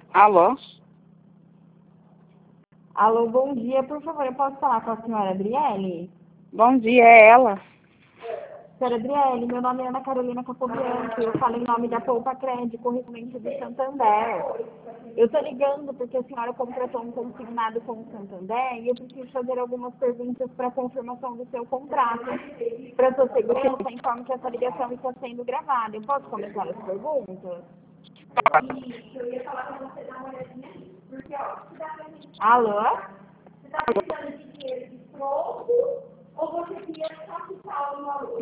Alô? Alô, bom dia. Por favor, eu posso falar com a senhora Adriele? Bom dia, é ela? Senhora Adriele, meu nome é Ana Carolina Capobianco. Eu falo em nome da Poupa Crédito, correspondente do Santander. Eu estou ligando porque a senhora contratou um consignado com o Santander e eu preciso fazer algumas perguntas para confirmação do seu contrato. Para sua segurança, informo que essa ligação está sendo gravada. Eu posso começar as perguntas? Isso, eu ia falar para você dar uma olhadinha nisso. Porque, ó, se dá pra gente... Alô? Você está precisando de dinheiro de pronto ou você queria só ficar o valor?